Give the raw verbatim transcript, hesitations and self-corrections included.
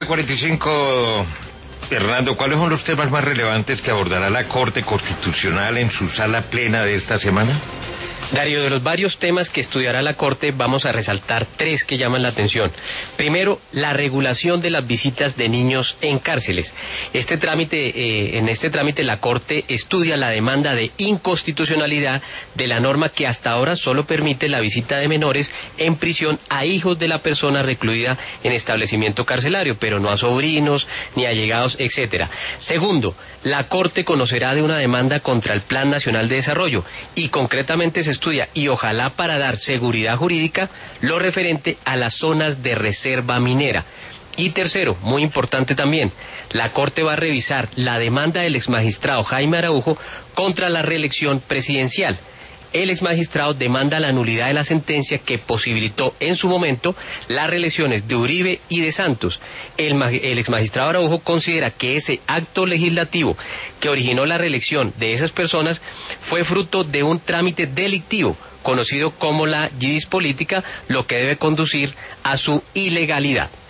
cuarenta y cinco, Hernando, ¿cuáles son los temas más relevantes que abordará la Corte Constitucional en su sala plena de esta semana? Darío, de los varios temas que estudiará la Corte, vamos a resaltar tres que llaman la atención. Primero, la regulación de las visitas de niños en cárceles. Este trámite, eh, en este trámite la Corte estudia la demanda de inconstitucionalidad de la norma que hasta ahora solo permite la visita de menores en prisión a hijos de la persona recluida en establecimiento carcelario, pero no a sobrinos, ni allegados, etcétera. Segundo, la Corte conocerá de una demanda contra el Plan Nacional de Desarrollo y concretamente se estudia, y ojalá para dar seguridad jurídica, lo referente a las zonas de reserva minera. Y tercero, muy importante también, la Corte va a revisar la demanda del exmagistrado Jaime Araujo contra la reelección presidencial. El exmagistrado demanda la nulidad de la sentencia que posibilitó en su momento las reelecciones de Uribe y de Santos. El, el exmagistrado Araujo considera que ese acto legislativo que originó la reelección de esas personas fue fruto de un trámite delictivo conocido como la yidis política, lo que debe conducir a su ilegalidad.